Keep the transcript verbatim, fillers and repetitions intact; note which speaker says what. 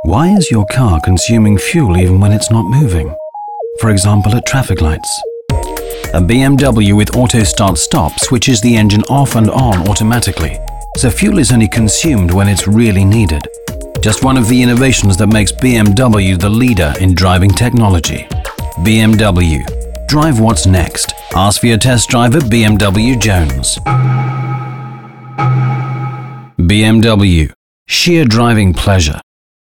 Speaker 1: Why is your car consuming fuel even when it's not moving? For example, at traffic lights. A B M W with auto start stop switches the engine off and on automatically, so fuel is only consumed when it's really needed. Just one of the innovations that makes B M W the leader in driving technology. B M W. Drive what's next. Ask for your test drive at B M W Jones. B M W. Sheer driving pleasure.